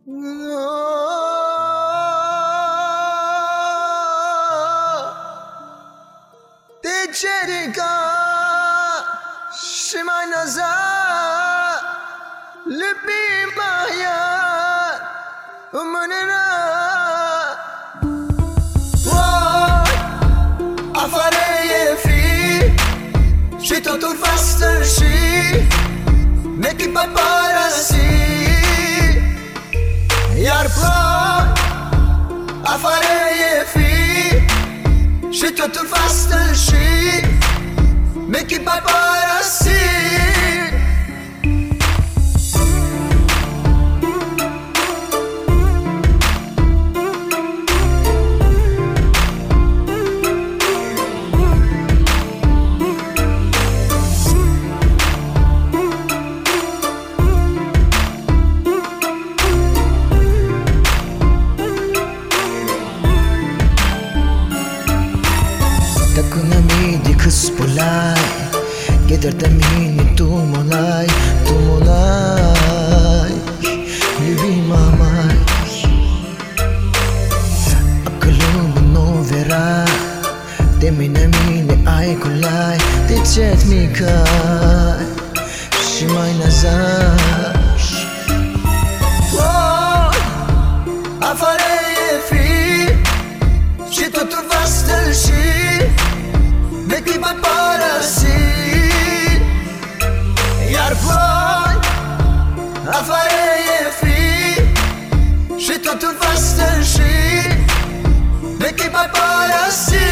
Tecerika și mai naza Lipi maya Umanera Afară e fi Și totul va stârși N-echipa părăsi Iar ploi Afară e fi Și totul va stârși N-echipa părăsi Kız bulay Gider de mini tumulay Tumulay Любим amay Akılımın o vera Demine mini ay kulay Dicet mi kay Şimay nazar Afară e fi Și totul va stârși N-echipa părăsi Iar ploi Afară e fi Și totul va stârși N-echipa părăsi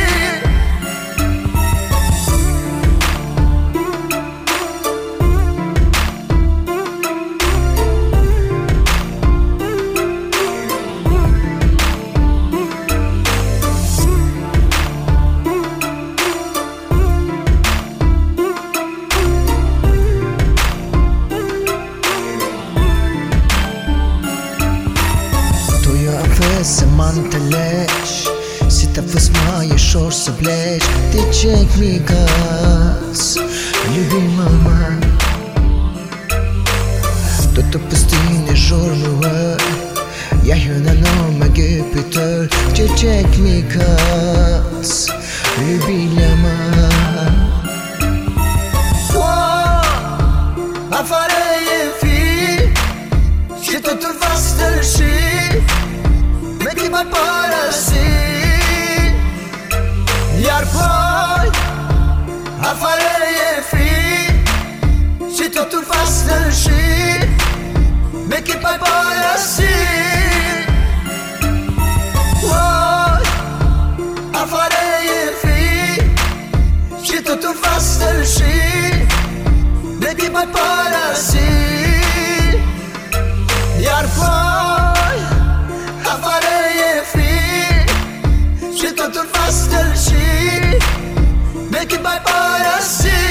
Să mă înțelegi Si te-a fost mai ușor să pleci De ce micați Любима mea Totul pustin e jurul Я на номер Jupiter De ce micați Любима mea Afară e fi Și totul va stârși N-echipa părăsi Iar ploi Afară e fi Și totul va stârși N-echipa părăsi Afară e fi Și totul va stârși N-echipa părăsi Iar ploi Afară e fi Și totul va stârși N-echipa părăsi